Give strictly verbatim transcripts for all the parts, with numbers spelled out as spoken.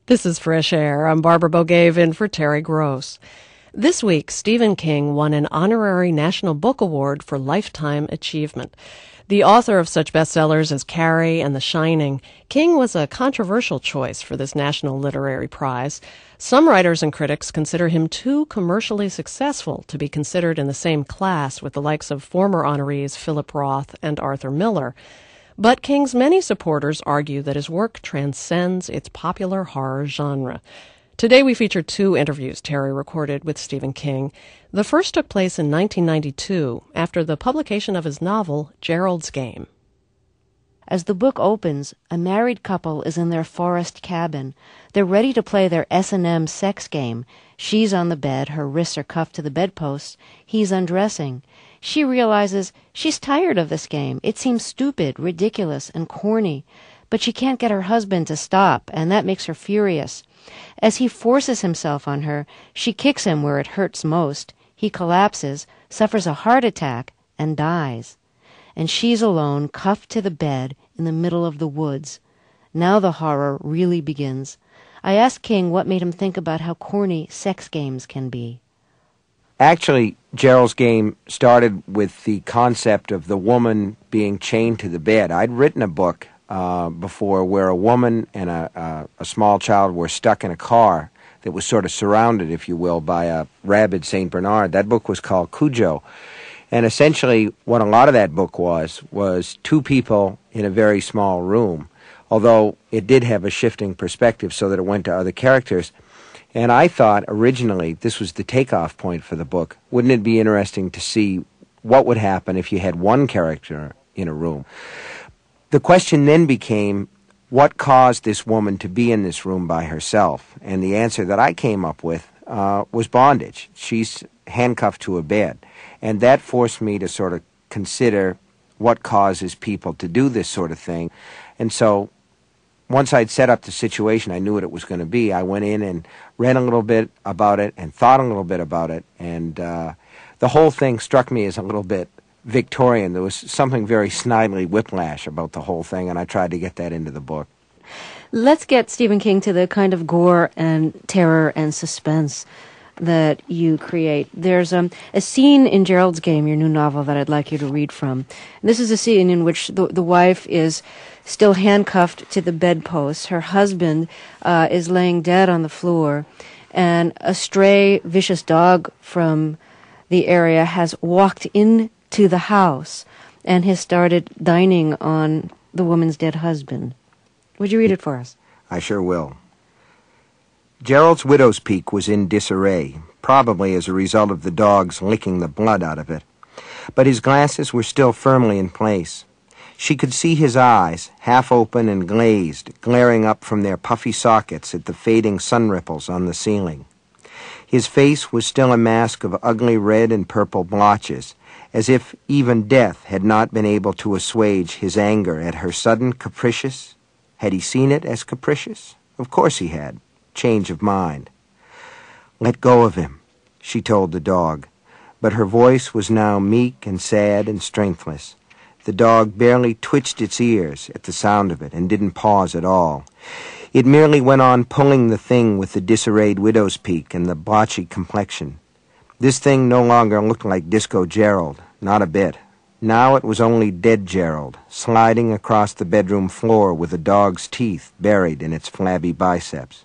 This is Fresh Air. I'm Barbara Bogave in for Terry Gross. This week, Stephen King won an honorary National Book Award for Lifetime Achievement. The author of such bestsellers as Carrie and The Shining, King was a controversial choice for this National Literary Prize. Some writers and critics consider him too commercially successful to be considered in the same class with the likes of former honorees Philip Roth and Arthur Miller. But King's many supporters argue that his work transcends its popular horror genre. Today we feature two interviews Terry recorded with Stephen King. The first took place in nineteen ninety-two, after the publication of his novel, Gerald's Game. As the book opens, a married couple is in their forest cabin. They're ready to play their S and M sex game. She's on the bed, her wrists are cuffed to the bedposts. He's undressing. She realizes she's tired of this game. It seems stupid, ridiculous, and corny. But she can't get her husband to stop, and that makes her furious. As he forces himself on her, she kicks him where it hurts most. He collapses, suffers a heart attack, and dies. And she's alone, cuffed to the bed, in the middle of the woods. Now the horror really begins. I asked King what made him think about how corny sex games can be. Actually, Gerald's Game started with the concept of the woman being chained to the bed. I'd written a book uh, before where a woman and a, a, a small child were stuck in a car that was sort of surrounded, if you will, by a rabid Saint Bernard. That book was called Cujo. And essentially what a lot of that book was, was two people in a very small room, although it did have a shifting perspective so that it went to other characters. And I thought originally this was the takeoff point for the book. Wouldn't it be interesting to see what would happen if you had one character in a room? The question then became, what caused this woman to be in this room by herself? And the answer that I came up with uh, was bondage. She's handcuffed to a bed. And that forced me to sort of consider what causes people to do this sort of thing. And so once I'd set up the situation, I knew what it was going to be. I went in and read a little bit about it and thought a little bit about it. And uh, the whole thing struck me as a little bit Victorian. There was something very snidely whiplash about the whole thing, and I tried to get that into the book. Let's get Stephen King to the kind of gore and terror and suspense that you create. There's um, a scene in Gerald's Game, your new novel, that I'd like you to read from. This is a scene in which the, the wife is still handcuffed to the bedpost. Her husband uh, is laying dead on the floor, and a stray, vicious dog from the area has walked into the house and has started dining on the woman's dead husband. Would you read it for us? I sure will. Gerald's widow's peak was in disarray, probably as a result of the dogs licking the blood out of it. But his glasses were still firmly in place. She could see his eyes, half open and glazed, glaring up from their puffy sockets at the fading sun ripples on the ceiling. His face was still a mask of ugly red and purple blotches, as if even death had not been able to assuage his anger at her sudden capricious. Had he seen it as capricious? Of course he had. Change of mind. "Let go of him," she told the dog, but her voice was now meek and sad and strengthless. The dog barely twitched its ears at the sound of it and didn't pause at all. It merely went on pulling the thing with the disarrayed widow's peak and the blotchy complexion. This thing no longer looked like Disco Gerald, not a bit. Now it was only dead Gerald, sliding across the bedroom floor with a dog's teeth buried in its flabby biceps.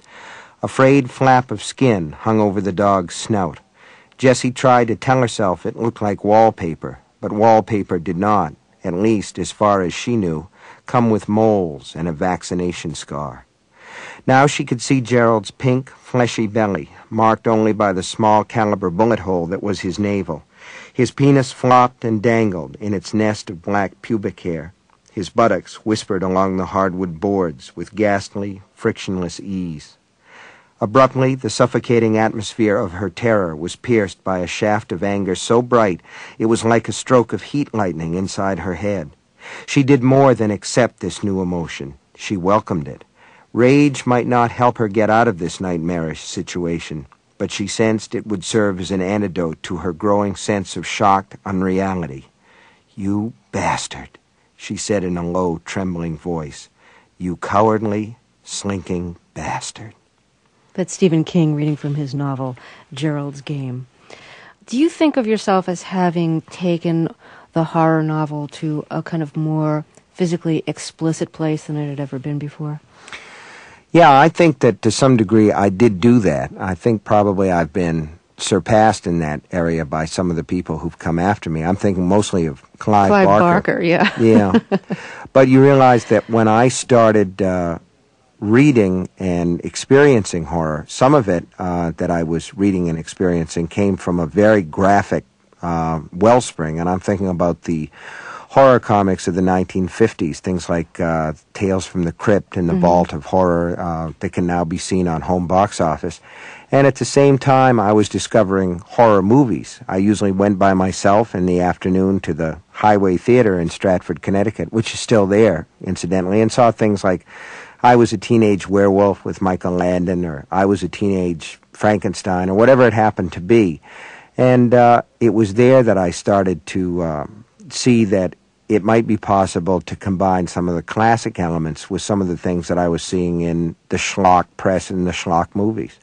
A frayed flap of skin hung over the dog's snout. Jessie tried to tell herself it looked like wallpaper, but wallpaper did not, at least as far as she knew, come with moles and a vaccination scar. Now she could see Gerald's pink, fleshy belly, marked only by the small caliber bullet hole that was his navel. His penis flopped and dangled in its nest of black pubic hair. His buttocks whispered along the hardwood boards with ghastly, frictionless ease. Abruptly, the suffocating atmosphere of her terror was pierced by a shaft of anger so bright it was like a stroke of heat lightning inside her head. She did more than accept this new emotion. She welcomed it. Rage might not help her get out of this nightmarish situation, but she sensed it would serve as an antidote to her growing sense of shocked unreality. "You bastard," she said in a low, trembling voice. "You cowardly, slinking bastard. That's Stephen King reading from his novel, Gerald's Game. Do you think of yourself as having taken the horror novel to a kind of more physically explicit place than it had ever been before? Yeah, I think that to some degree I did do that. I think probably I've been surpassed in that area by some of the people who've come after me. I'm thinking mostly of Clive, Clive Barker. Barker, yeah. Yeah. But you realize that when I started uh, reading and experiencing horror, some of it uh, that I was reading and experiencing came from a very graphic uh, wellspring, and I'm thinking about the horror comics of the nineteen fifties, things like uh, Tales from the Crypt and the mm-hmm. Vault of Horror uh, that can now be seen on home box office. And at the same time, I was discovering horror movies. I usually went by myself in the afternoon to the Highway Theater in Stratford, Connecticut, which is still there, incidentally, and saw things like I Was a Teenage Werewolf with Michael Landon, or I Was a Teenage Frankenstein, or whatever it happened to be. And uh, it was there that I started to uh, see that it might be possible to combine some of the classic elements with some of the things that I was seeing in the schlock press and the schlock movies.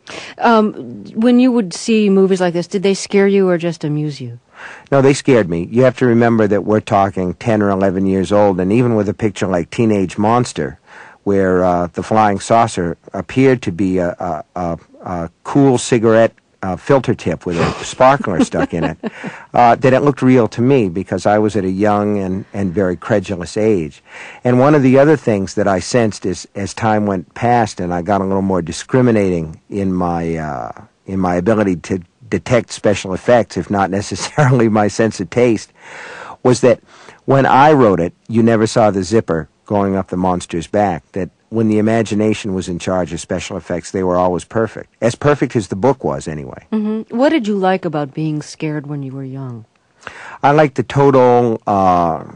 Um, when you would see movies like this, did they scare you or just amuse you? No, they scared me. You have to remember that we're talking ten or eleven years old, and even with a picture like Teenage Monster, where uh, the flying saucer appeared to be a, a, a, a cool cigarette uh, filter tip with a sparkler stuck in it, uh, that it looked real to me because I was at a young and, and very credulous age. And one of the other things that I sensed is, as time went past and I got a little more discriminating in my uh, in my ability to detect special effects, if not necessarily my sense of taste, was that when I wrote it, you never saw the zipper going up the monster's back, that when the imagination was in charge of special effects, they were always perfect. As perfect as the book was, anyway. Mm-hmm. What did you like about being scared when you were young? I liked the total uh,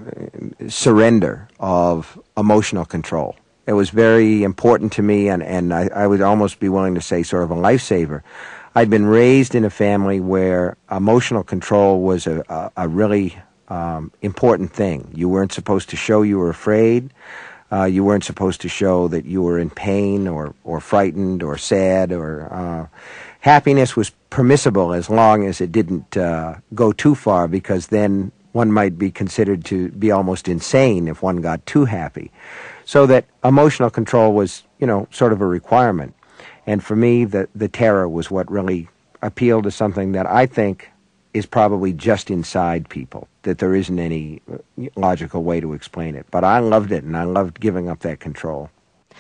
surrender of emotional control. It was very important to me, and, and I, I would almost be willing to say sort of a lifesaver. I'd been raised in a family where emotional control was a, a, a really um, important thing. You weren't supposed to show you were afraid. Uh, you weren't supposed to show that you were in pain or, or frightened or sad. Or uh, happiness was permissible as long as it didn't uh, go too far, because then one might be considered to be almost insane if one got too happy. So that emotional control was, you know, sort of a requirement. And for me, the, the terror was what really appealed to something that I think is probably just inside people, that there isn't any logical way to explain it. But I loved it, and I loved giving up that control.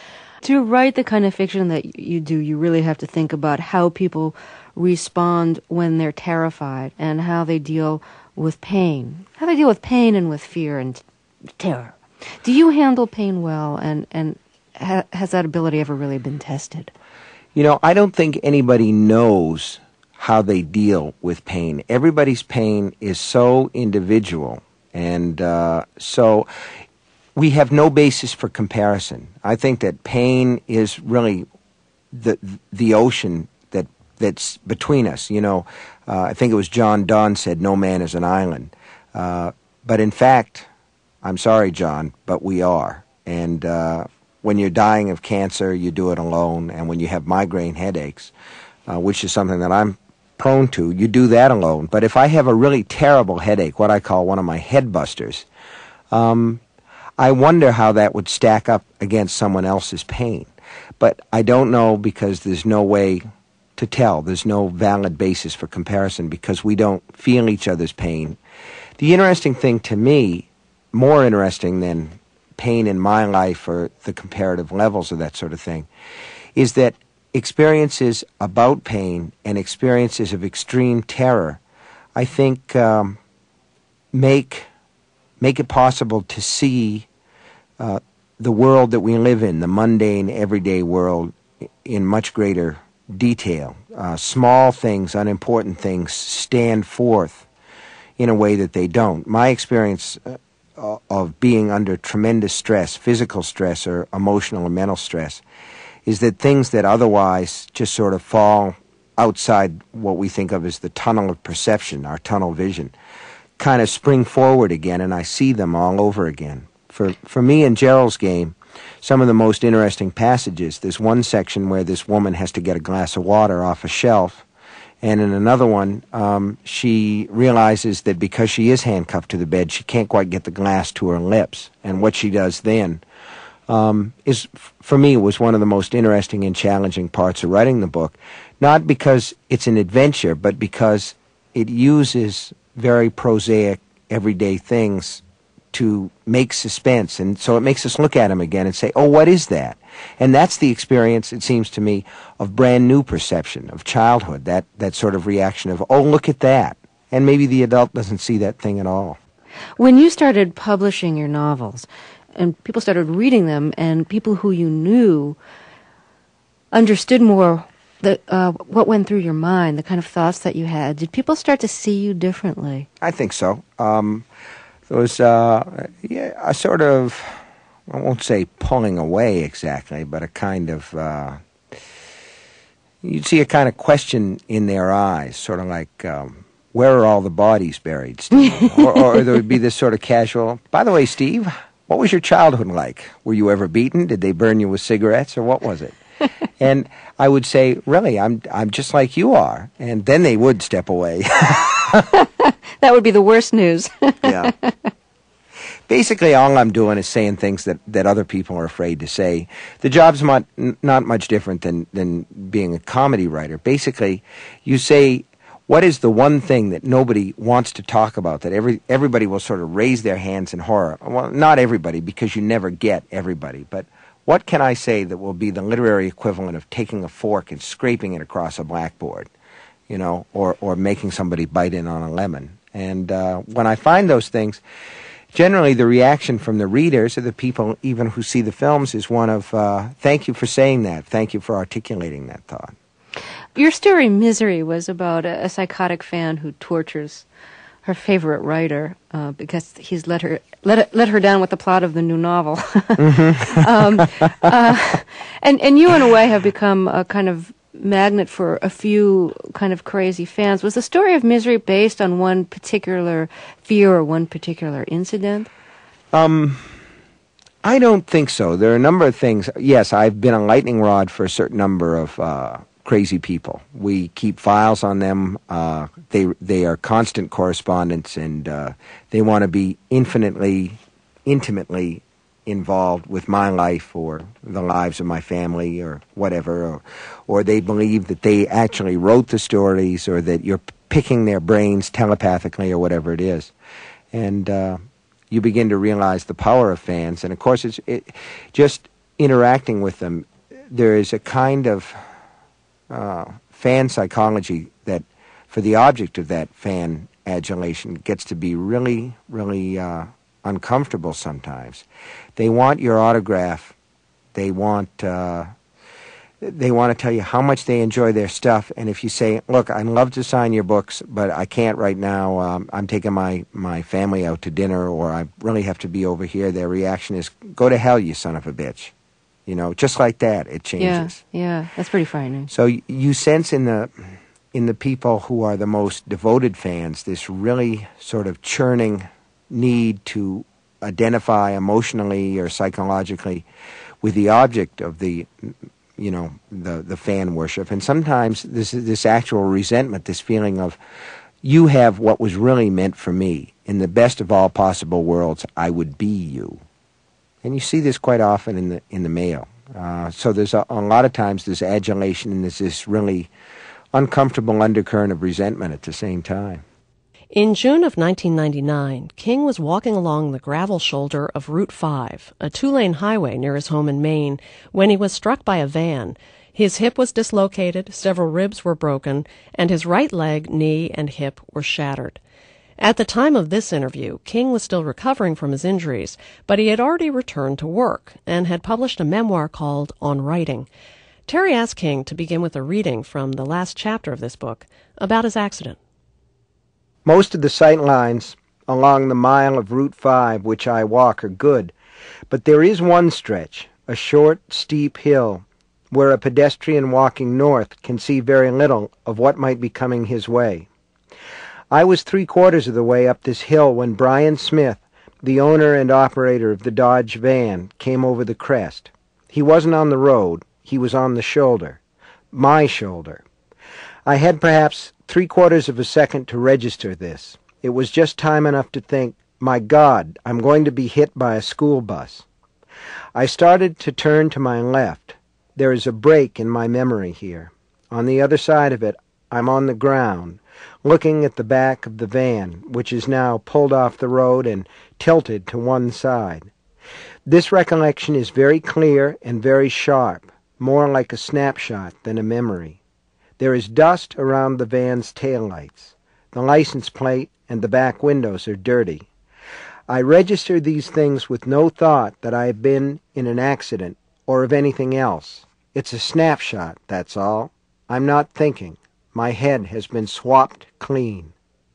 To write the kind of fiction that you do, you really have to think about how people respond when they're terrified and how they deal with pain, how they deal with pain and with fear and terror. Do you handle pain well, and, and ha- has that ability ever really been tested? You know, I don't think anybody knows how they deal with pain. Everybody's pain is so individual, and uh, so we have no basis for comparison. I think that pain is really the the ocean that that's between us. You know, uh, I think it was John Donne said, "No man is an island," uh, but in fact, I'm sorry, John, but we are. And uh, when you're dying of cancer, you do it alone, and when you have migraine headaches, uh, which is something that I'm prone to, you do that alone. But if I have a really terrible headache, what I call one of my head busters, um, I wonder how that would stack up against someone else's pain. But I don't know, because there's no way to tell. There's no valid basis for comparison because we don't feel each other's pain. The interesting thing to me, more interesting than pain in my life or the comparative levels of that sort of thing, is that experiences about pain and experiences of extreme terror, I think, um, make make it possible to see uh, the world that we live in, the mundane, everyday world, in much greater detail. Uh, small things, unimportant things, stand forth in a way that they don't. My experience uh, of being under tremendous stress, physical stress or emotional or mental stress, is that things that otherwise just sort of fall outside what we think of as the tunnel of perception, our tunnel vision, kind of spring forward again, and I see them all over again. For for me in Gerald's Game, some of the most interesting passages. There's one section where this woman has to get a glass of water off a shelf, and in another one, um, she realizes that because she is handcuffed to the bed, she can't quite get the glass to her lips. And what she does then um, is, for me, was one of the most interesting and challenging parts of writing the book. Not because it's an adventure, but because it uses very prosaic, everyday things to make suspense. And so it makes us look at them again and say, oh, what is that? And that's the experience, it seems to me, of brand new perception, of childhood, that, that sort of reaction of, oh, look at that. And maybe the adult doesn't see that thing at all. When you started publishing your novels, and people started reading them, and people who you knew understood more the, uh, what went through your mind, the kind of thoughts that you had, did people start to see you differently? I think so. Um, there was uh, yeah, a sort of, I won't say pulling away exactly, but a kind of, uh, you'd see a kind of question in their eyes, sort of like, um, where are all the bodies buried, Steve? or, or there would be this sort of casual, by the way, Steve, what was your childhood like? Were you ever beaten? Did they burn you with cigarettes, or what was it? And I would say, really, I'm I'm just like you are. And then they would step away. That would be the worst news. Yeah. Basically, all I'm doing is saying things that, that other people are afraid to say. The job's not, not much different than, than being a comedy writer. Basically, you say, what is the one thing that nobody wants to talk about, that every everybody will sort of raise their hands in horror? Well, not everybody, because you never get everybody. But what can I say that will be the literary equivalent of taking a fork and scraping it across a blackboard, you know, or, or making somebody bite in on a lemon? And uh, when I find those things, generally the reaction from the readers or the people even who see the films is one of, uh, thank you for saying that, thank you for articulating that thought. Your story, Misery, was about a, a psychotic fan who tortures her favorite writer uh, because he's let her let let her down with the plot of the new novel. Mm-hmm. um, uh, and and you, in a way, have become a kind of magnet for a few kind of crazy fans. Was the story of Misery based on one particular fear or one particular incident? Um, I don't think so. There are a number of things. Yes, I've been a lightning rod for a certain number of uh, crazy people. We keep files on them. Uh, they they are constant correspondents, and uh, they want to be infinitely, intimately involved with my life or the lives of my family or whatever, or, or they believe that they actually wrote the stories, or that you're picking their brains telepathically, or whatever it is. And uh, you begin to realize the power of fans. And of course, it's it, just interacting with them, there is a kind of uh, fan psychology that, for the object of that fan adulation, gets to be really, really uh, uncomfortable sometimes. They want your autograph. They want uh, they want to tell you how much they enjoy their stuff. And if you say, look, I'd love to sign your books, but I can't right now. Um, I'm taking my, my family out to dinner, or I really have to be over here. Their reaction is, go to hell, you son of a bitch. You know, just like that, it changes. Yeah, yeah, that's pretty frightening. So you sense in the in the people who are the most devoted fans this really sort of churning need to identify emotionally or psychologically with the object of the, you know, the the fan worship. And sometimes this this actual resentment, this feeling of, you have what was really meant for me. In the best of all possible worlds, I would be you. And you see this quite often in the in the mail. Uh, so there's a, a lot of times there's adulation and there's this really uncomfortable undercurrent of resentment at the same time. In June of nineteen ninety-nine, King was walking along the gravel shoulder of Route five, a two-lane highway near his home in Maine, when he was struck by a van. His hip was dislocated, several ribs were broken, and his right leg, knee, and hip were shattered. At the time of this interview, King was still recovering from his injuries, but he had already returned to work and had published a memoir called On Writing. Terry asked King to begin with a reading from the last chapter of this book about his accident. Most of the sight lines along the mile of Route five which I walk are good, but there is one stretch, a short, steep hill, where a pedestrian walking north can see very little of what might be coming his way. I was three-quarters of the way up this hill when Brian Smith, the owner and operator of the Dodge van, came over the crest. He wasn't on the road. He was on the shoulder. My shoulder. I had perhaps three quarters of a second to register this. It was just time enough to think, my God, I'm going to be hit by a school bus. I started to turn to my left. There is a break in my memory here. On the other side of it, I'm on the ground, looking at the back of the van, which is now pulled off the road and tilted to one side. This recollection is very clear and very sharp, more like a snapshot than a memory. There is dust around the van's taillights. The license plate and the back windows are dirty. I register these things with no thought that I have been in an accident or of anything else. It's a snapshot, that's all. I'm not thinking. My head has been swapped clean.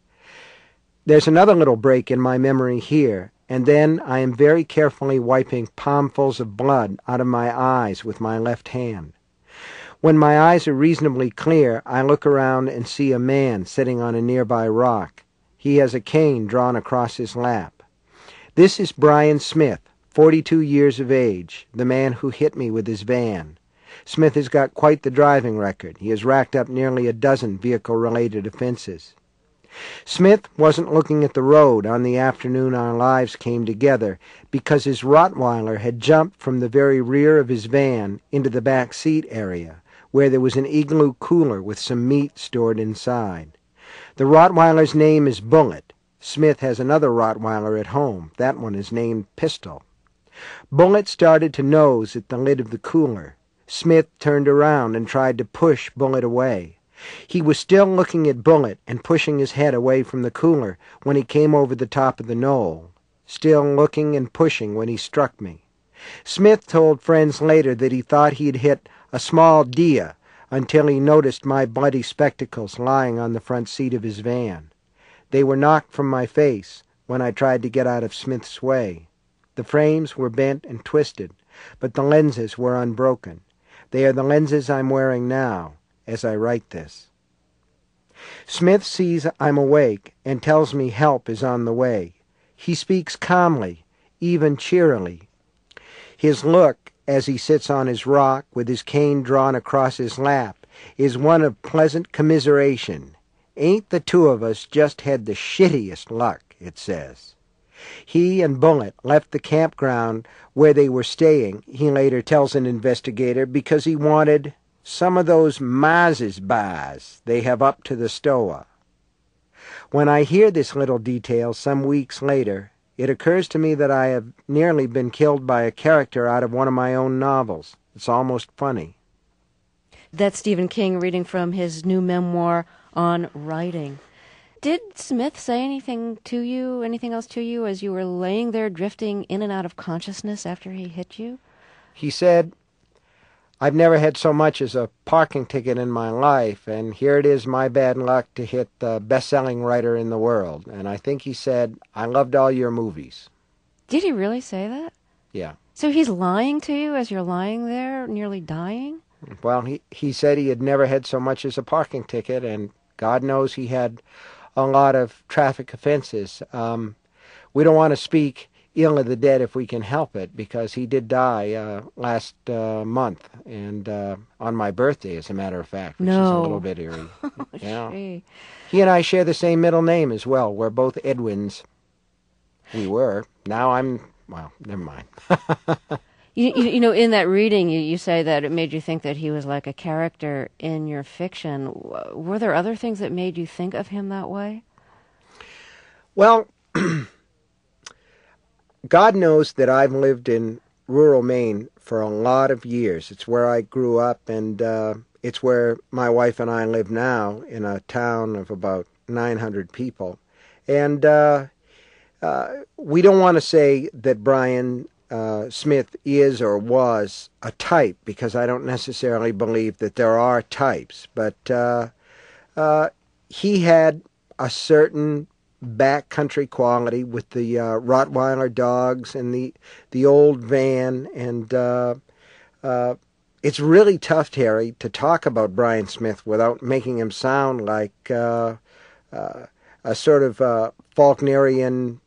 There's another little break in my memory here, and then I am very carefully wiping palmfuls of blood out of my eyes with my left hand. When my eyes are reasonably clear, I look around and see a man sitting on a nearby rock. He has a cane drawn across his lap. This is Brian Smith, forty-two years of age, the man who hit me with his van. Smith has got quite the driving record. He has racked up nearly a dozen vehicle-related offenses. Smith wasn't looking at the road on the afternoon our lives came together because his Rottweiler had jumped from the very rear of his van into the back seat area, where there was an igloo cooler with some meat stored inside. The Rottweiler's name is Bullet. Smith has another Rottweiler at home. That one is named Pistol. Bullet started to nose at the lid of the cooler. Smith turned around and tried to push Bullet away. He was still looking at Bullet and pushing his head away from the cooler when he came over the top of the knoll, still looking and pushing when he struck me. Smith told friends later that he thought he had hit a small deer until he noticed my bloody spectacles lying on the front seat of his van. They were knocked from my face when I tried to get out of Smith's way. The frames were bent and twisted, but the lenses were unbroken. They are the lenses I'm wearing now as I write this. Smith sees I'm awake and tells me help is on the way. He speaks calmly, even cheerily. His look, as he sits on his rock with his cane drawn across his lap, is one of pleasant commiseration. Ain't the two of us just had the shittiest luck, it says. He and Bullet left the campground where they were staying, he later tells an investigator, because he wanted some of those Maz's bars they have up to the stoa. When I hear this little detail some weeks later, it occurs to me that I have nearly been killed by a character out of one of my own novels. It's almost funny. That's Stephen King reading from his new memoir on writing. Did Smith say anything to you, anything else to you, as you were laying there drifting in and out of consciousness after he hit you? He said, I've never had so much as a parking ticket in my life, and here it is my bad luck to hit the best-selling writer in the world. And I think he said, I loved all your movies. Did he really say that? Yeah. So he's lying to you as you're lying there, nearly dying? Well, he, he said he had never had so much as a parking ticket, and God knows he had a lot of traffic offenses. Um, we don't want to speak ill of the dead if we can help it, because he did die uh, last uh, month, and uh, on my birthday, as a matter of fact, which no. is a little bit eerie. Oh, yeah. gee. He and I share the same middle name as well. We're both Edwins. We were. Now I'm, well, never mind. You, you, you know, in that reading, you, you say that it made you think that he was like a character in your fiction. Were there other things that made you think of him that way? Well, God knows that I've lived in rural Maine for a lot of years. It's where I grew up, and uh, it's where my wife and I live now, in a town of about nine hundred people. And uh, uh, we don't want to say that Brian Uh, Smith is or was a type, because I don't necessarily believe that there are types, but uh, uh, he had a certain backcountry quality with the uh, Rottweiler dogs and the the old van, and uh, uh, it's really tough, Terry, to talk about Brian Smith without making him sound like uh, uh, a sort of uh, Faulknerian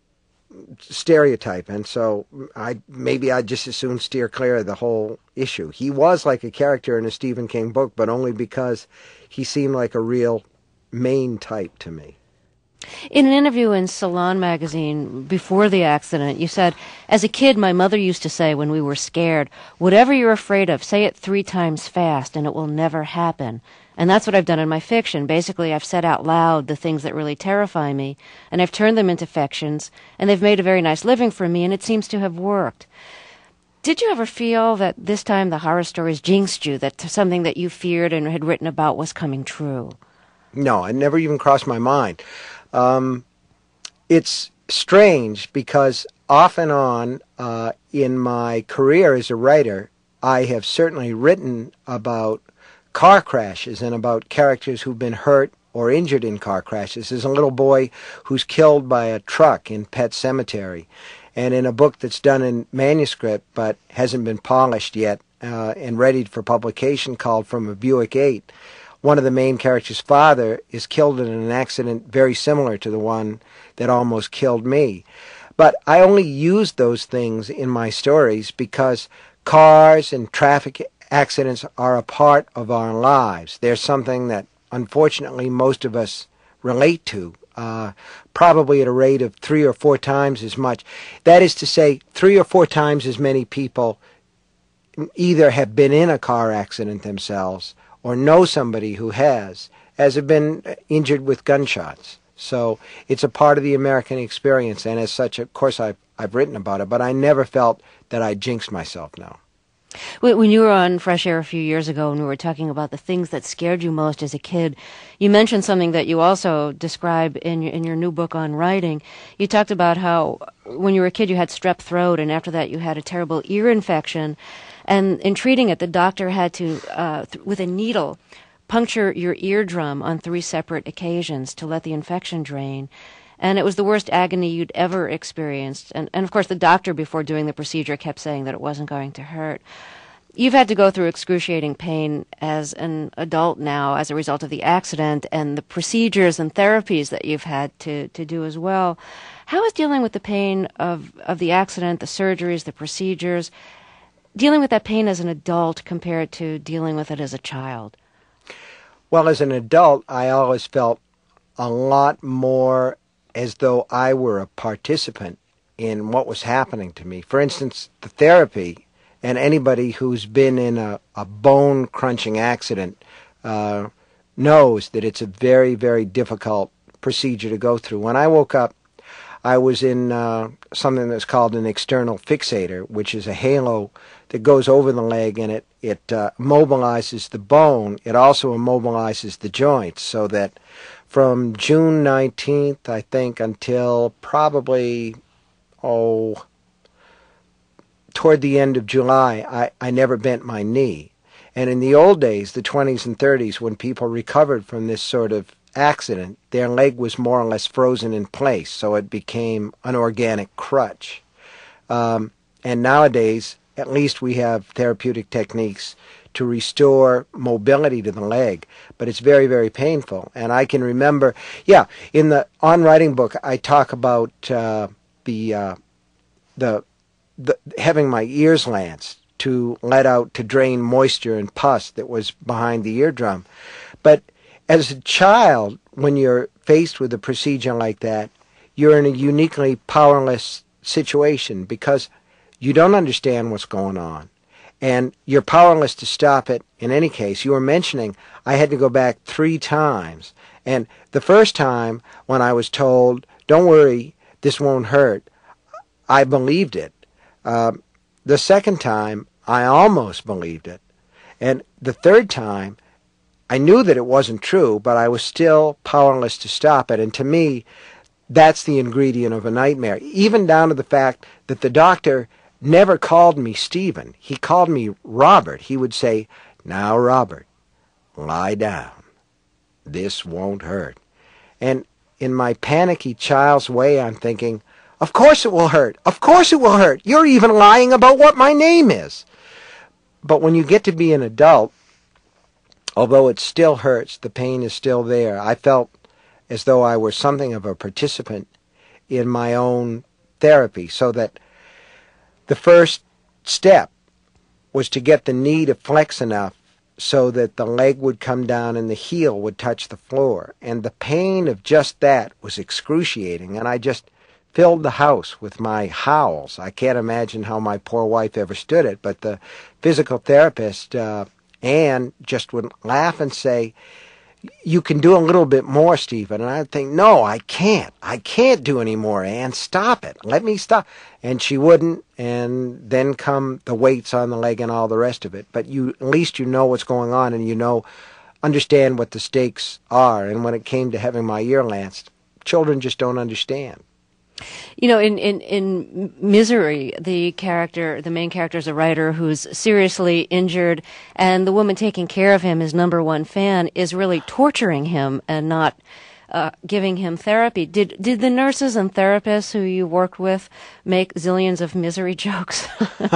stereotype, and so I maybe I'd just as soon steer clear of the whole issue. He was like a character in a Stephen King book, but only because he seemed like a real main type to me. In an interview in Salon magazine before the accident, you said, as a kid, my mother used to say when we were scared, whatever you're afraid of, say it three times fast and it will never happen. And that's what I've done in my fiction. Basically, I've said out loud the things that really terrify me, and I've turned them into fictions, and they've made a very nice living for me, and it seems to have worked. Did you ever feel that this time the horror stories jinxed you, that something that you feared and had written about was coming true? No, it never even crossed my mind. Um, it's strange because off and on uh, in my career as a writer, I have certainly written about car crashes and about characters who've been hurt or injured in car crashes. There's a little boy who's killed by a truck in Pet Sematary. And in a book that's done in manuscript but hasn't been polished yet uh, and ready for publication called From a Buick eight, one of the main character's father is killed in an accident very similar to the one that almost killed me. But I only use those things in my stories because cars and traffic accidents are a part of our lives. They're something that, unfortunately, most of us relate to, uh, probably at a rate of three or four times as much. That is to say, three or four times as many people either have been in a car accident themselves or know somebody who has, as have been injured with gunshots. So it's a part of the American experience, and as such, of course, I've, I've written about it, but I never felt that I jinxed myself now. When you were on Fresh Air a few years ago and we were talking about the things that scared you most as a kid, you mentioned something that you also describe in your, in your new book on writing. You talked about how when you were a kid you had strep throat, and after that you had a terrible ear infection. And in treating it, the doctor had to, uh, th- with a needle, puncture your eardrum on three separate occasions to let the infection drain. And it was the worst agony you'd ever experienced. And, and of course, the doctor, before doing the procedure, kept saying that it wasn't going to hurt. You've had to go through excruciating pain as an adult now as a result of the accident and the procedures and therapies that you've had to, to do as well. How is dealing with the pain of, of the accident, the surgeries, the procedures, dealing with that pain as an adult compared to dealing with it as a child? Well, as an adult, I always felt a lot more as though I were a participant in what was happening to me. For instance, the therapy, and anybody who's been in a, a bone-crunching accident uh, knows that it's a very, very difficult procedure to go through. When I woke up, I was in uh, something that's called an external fixator, which is a halo that goes over the leg, and it, it uh, mobilizes the bone. It also immobilizes the joints, so that from June nineteenth, I think, until probably, oh, toward the end of July, I, I never bent my knee. And in the old days, the twenties and thirties, when people recovered from this sort of accident, their leg was more or less frozen in place, so it became an organic crutch. Um, and nowadays, at least we have therapeutic techniques to restore mobility to the leg, but it's very, very painful. And I can remember, yeah, in the On Writing book, I talk about uh, the, uh, the the having my ears lanced to let out, to drain moisture and pus that was behind the eardrum. But as a child, when you're faced with a procedure like that, you're in a uniquely powerless situation because you don't understand what's going on. And you're powerless to stop it in any case. You were mentioning I had to go back three times. And the first time when I was told, don't worry, this won't hurt, I believed it. Uh, the second time, I almost believed it. And the third time, I knew that it wasn't true, but I was still powerless to stop it. And to me, that's the ingredient of a nightmare, even down to the fact that the doctor never called me Stephen. He called me Robert. He would say, now, Robert, lie down. This won't hurt. And in my panicky child's way, I'm thinking, of course it will hurt. Of course it will hurt. You're even lying about what my name is. But when you get to be an adult, although it still hurts, the pain is still there. I felt as though I were something of a participant in my own therapy, so that the first step was to get the knee to flex enough so that the leg would come down and the heel would touch the floor. And the pain of just that was excruciating, and I just filled the house with my howls. I can't imagine how my poor wife ever stood it, but the physical therapist, uh, Anne, just would laugh and say, "You can do a little bit more, Stephen." And I'd think, "No, I can't. I can't do any more, Anne. Stop it. Let me stop." And she wouldn't, and then come the weights on the leg and all the rest of it. But you, at least you know what's going on, and you know, understand what the stakes are. And when it came to having my ear lanced, children just don't understand. You know, in, in, in Misery, the character, the main character is a writer who's seriously injured, and the woman taking care of him, his number one fan, is really torturing him and not uh, giving him therapy. Did did the nurses and therapists who you worked with make zillions of Misery jokes?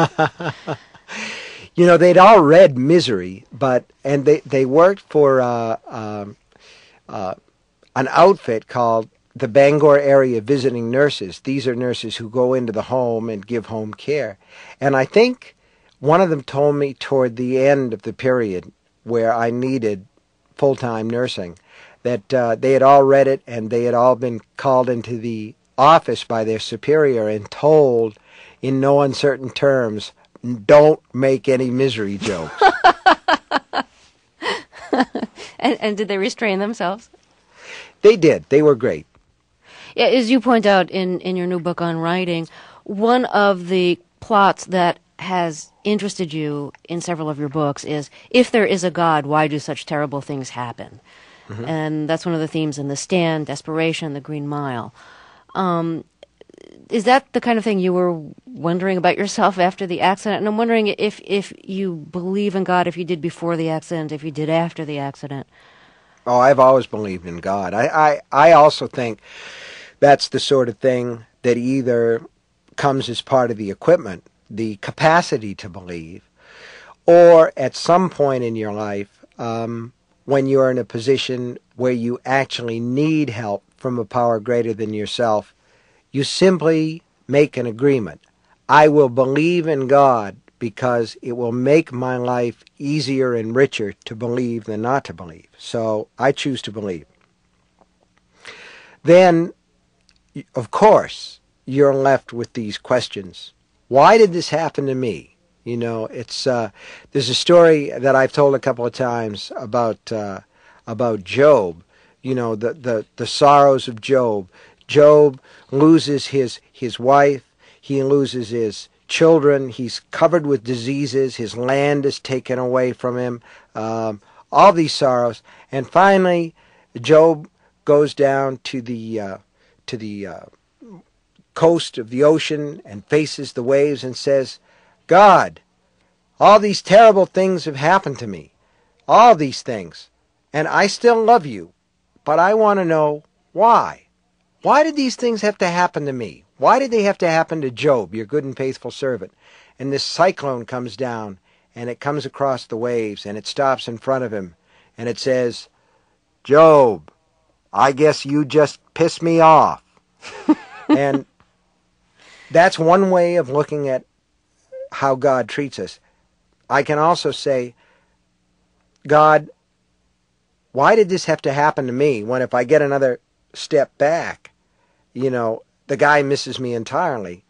You know, they'd all read Misery, but and they they worked for uh, um, uh, an outfit called the Bangor Area Visiting Nurses. These are nurses who go into the home and give home care. And I think one of them told me toward the end of the period where I needed full-time nursing that uh, they had all read it, and they had all been called into the office by their superior and told in no uncertain terms, "Don't make any Misery jokes." and, and did they restrain themselves? They did. They were great. Yeah, as you point out in, in your new book on writing, one of the plots that has interested you in several of your books is, if there is a God, why do such terrible things happen? Mm-hmm. And that's one of the themes in The Stand, Desperation, The Green Mile. Um, is that the kind of thing you were wondering about yourself after the accident? And I'm wondering if, if you believe in God, if you did before the accident, if you did after the accident. Oh, I've always believed in God. I, I, I also think that's the sort of thing that either comes as part of the equipment, the capacity to believe, or at some point in your life, um, when you're in a position where you actually need help from a power greater than yourself, you simply make an agreement. I will believe in God because it will make my life easier and richer to believe than not to believe. So I choose to believe. Then, of course, you're left with these questions. Why did this happen to me? You know, it's uh, there's a story that I've told a couple of times about uh, about Job. You know, the, the, the sorrows of Job. Job loses his his wife. He loses his children. He's covered with diseases. His land is taken away from him. Um, all these sorrows, and finally, Job goes down to the uh, to the uh, coast of the ocean and faces the waves and says, "God, all these terrible things have happened to me, all these things, and I still love you, but I want to know why. Why did these things have to happen to me? Why did they have to happen to Job, your good and faithful servant?" And this cyclone comes down, and it comes across the waves, and it stops in front of him, and it says, "Job, I guess you just pissed me off." And that's one way of looking at how God treats us. I can also say, God, why did this have to happen to me when if I get another step back, you know, the guy misses me entirely?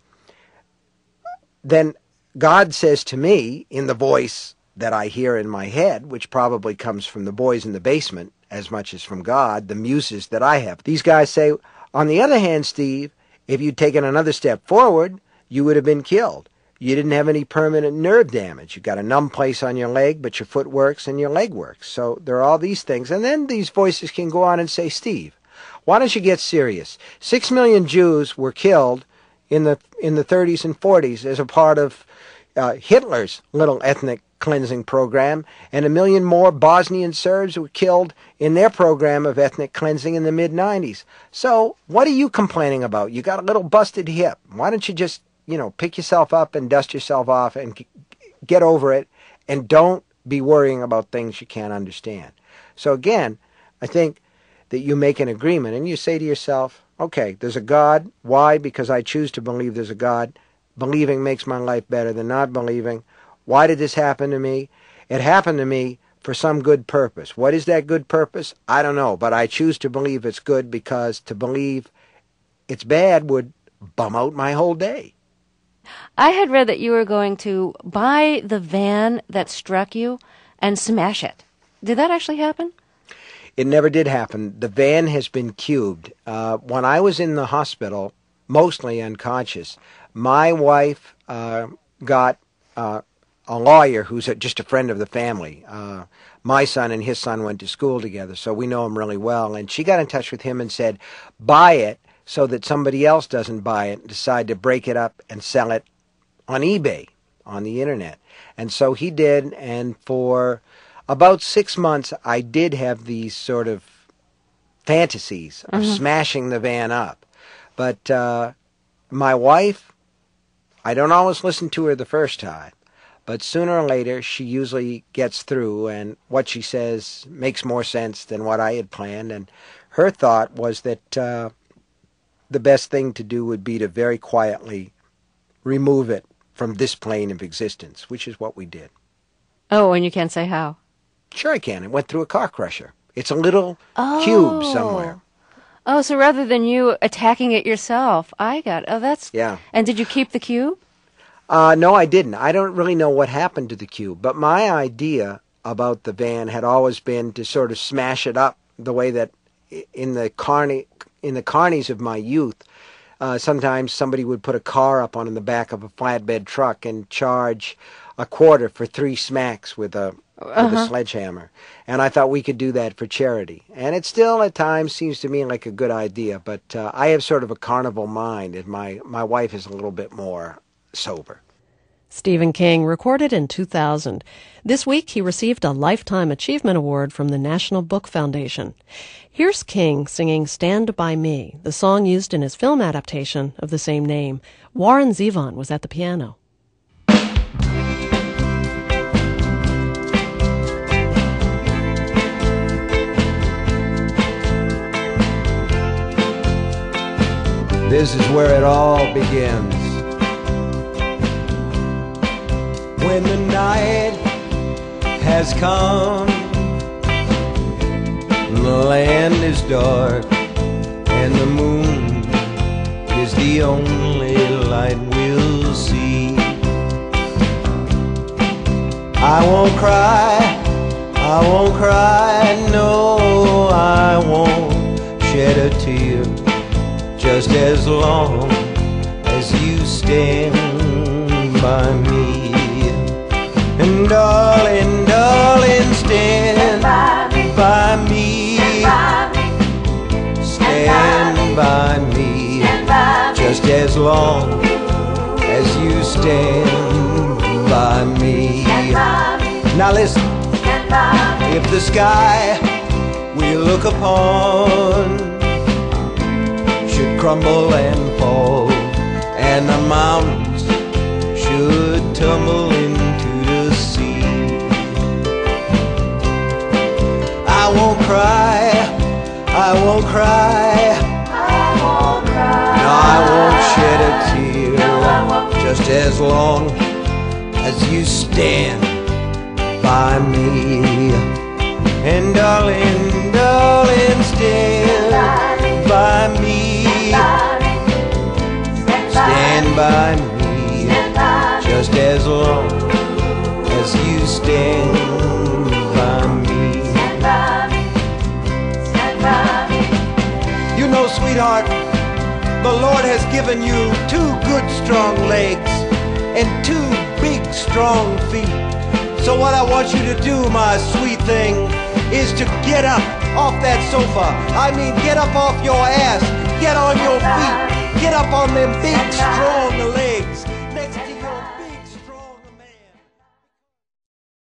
Then God says to me in the voice that I hear in my head, which probably comes from the boys in the basement as much as from God, the muses that I have. These guys say, on the other hand, Steve, if you'd taken another step forward, you would have been killed. You didn't have any permanent nerve damage. You got a numb place on your leg, but your foot works and your leg works. So there are all these things. And then these voices can go on and say, Steve, why don't you get serious? Six million Jews were killed in the in the thirties and forties as a part of uh, Hitler's little ethnic cleansing program, and a million more Bosnian Serbs were killed in their program of ethnic cleansing in the mid nineties. So what are you complaining about? You got a little busted hip. Why don't you just, you know, pick yourself up and dust yourself off and get over it, and don't be worrying about things you can't understand. So again, I think that you make an agreement and you say to yourself, okay, there's a God. Why? Because I choose to believe there's a God. Believing makes my life better than not believing. Why did this happen to me? It happened to me for some good purpose. What is that good purpose? I don't know, but I choose to believe it's good because to believe it's bad would bum out my whole day. I had read that you were going to buy the van that struck you and smash it. Did that actually happen? It never did happen. The van has been cubed. Uh, when I was in the hospital, mostly unconscious, my wife uh, got uh, a lawyer who's a, just a friend of the family. Uh, my son and his son went to school together, so we know him really well. And she got in touch with him and said, buy it so that somebody else doesn't buy it and decide to break it up and sell it on eBay, on the internet. And so he did, and for about six months, I did have these sort of fantasies of mm-hmm. smashing the van up. But uh, my wife, I don't always listen to her the first time, but sooner or later, she usually gets through, and what she says makes more sense than what I had planned. And her thought was that uh, the best thing to do would be to very quietly remove it from this plane of existence, which is what we did. Oh, and you can't say how? Sure I can. It went through a car crusher. It's a little oh. cube somewhere. Oh, so rather than you attacking it yourself, I got, oh, that's... Yeah. And did you keep the cube? Uh, no, I didn't. I don't really know what happened to the cube, but my idea about the van had always been to sort of smash it up the way that in the carny, in the carnies of my youth, uh, sometimes somebody would put a car up on the back of a flatbed truck and charge a quarter for three smacks with a uh-huh. with a sledgehammer. And I thought we could do that for charity. And it still at times seems to me like a good idea, but uh, I have sort of a carnival mind, and my, my wife is a little bit more sober. Stephen King recorded in two thousand. This week he received a Lifetime Achievement Award from the National Book Foundation. Here's King singing Stand By Me, the song used in his film adaptation of the same name. Warren Zevon was at the piano. This is where it all begins. When the night has come, the land is dark, and the moon is the only light we'll see. I won't cry, I won't cry, no, I won't shed a tear, just as long as you stand by me. And darling, darling, stand by me, stand by me, just as long as you stand by me. Now listen, if the sky we look upon should crumble and fall, and the mountains should tumble into the sea, I won't cry, I won't cry, I won't cry. No, I won't shed a tear, No, I won't. Just as long as you stand by me. And darling, darling, stand by me, stand by me, just as long as you stand by me. You know, sweetheart, the Lord has given you two good strong legs and two big strong feet. So what I want you to do, my sweet thing, is to get up off that sofa. I mean, get up off your ass, get on your feet, get up on them big strong legs.